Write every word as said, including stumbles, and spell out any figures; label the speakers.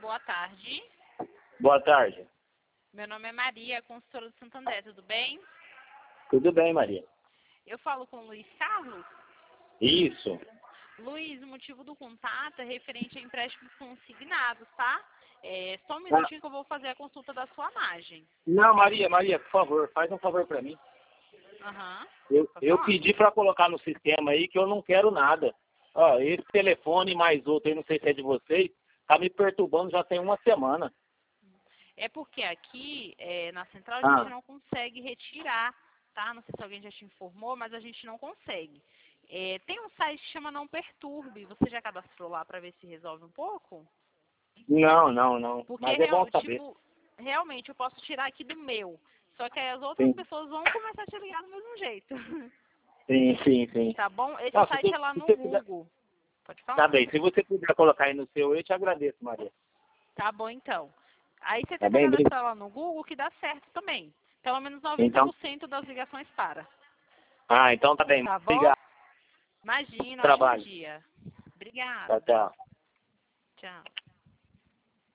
Speaker 1: boa tarde.
Speaker 2: Boa tarde.
Speaker 1: Meu nome é Maria, consultora do Santander, tudo bem?
Speaker 2: Tudo bem, Maria?
Speaker 1: Eu falo com o Luiz Carlos.
Speaker 2: Isso.
Speaker 1: Luiz, o motivo do contato é referente a empréstimos consignados, tá? É, só um
Speaker 2: Ah,
Speaker 1: minutinho que eu vou fazer a consulta da sua margem.
Speaker 2: não, Maria, Maria, por favor, faz um favor para mim.
Speaker 1: Aham.
Speaker 2: Eu,
Speaker 1: Pode
Speaker 2: eu
Speaker 1: falar?
Speaker 2: pedi para colocar no sistema aí que eu não quero nada. Ó, esse telefone mais outro aí, não sei se é de vocês, tá me perturbando já tem uma semana.
Speaker 1: É porque aqui, é, na central, a
Speaker 2: Ah.
Speaker 1: gente não consegue retirar, tá? Não sei se alguém já te informou, mas a gente não consegue. É, tem um site que chama Não Perturbe. Você já cadastrou lá para ver se resolve um pouco?
Speaker 2: Não, não, não.
Speaker 1: Porque,
Speaker 2: Mas é bom
Speaker 1: real,
Speaker 2: saber.
Speaker 1: tipo, realmente eu posso tirar aqui do meu. Só que aí as outras
Speaker 2: Sim,
Speaker 1: pessoas vão começar a te ligar do mesmo jeito.
Speaker 2: sim, sim, sim.
Speaker 1: Tá bom? Esse
Speaker 2: Não, se
Speaker 1: site
Speaker 2: você,
Speaker 1: é lá
Speaker 2: se
Speaker 1: no
Speaker 2: você puder...
Speaker 1: Google. Pode falar?
Speaker 2: Tá bem, se você puder colocar aí no seu, eu te agradeço, Maria.
Speaker 1: Tá bom, então. Aí você
Speaker 2: Tá
Speaker 1: tenta
Speaker 2: bem? Bri-
Speaker 1: cadastrar lá no Google que dá certo também. Pelo menos noventa
Speaker 2: Então,
Speaker 1: por cento das ligações para.
Speaker 2: ah, então tá bem.
Speaker 1: Tá bom?
Speaker 2: Obrigado.
Speaker 1: Imagina, ótimo
Speaker 2: Trabalho.
Speaker 1: dia.
Speaker 2: Tchau,
Speaker 1: Obrigada.
Speaker 2: tchau.
Speaker 1: Tchau.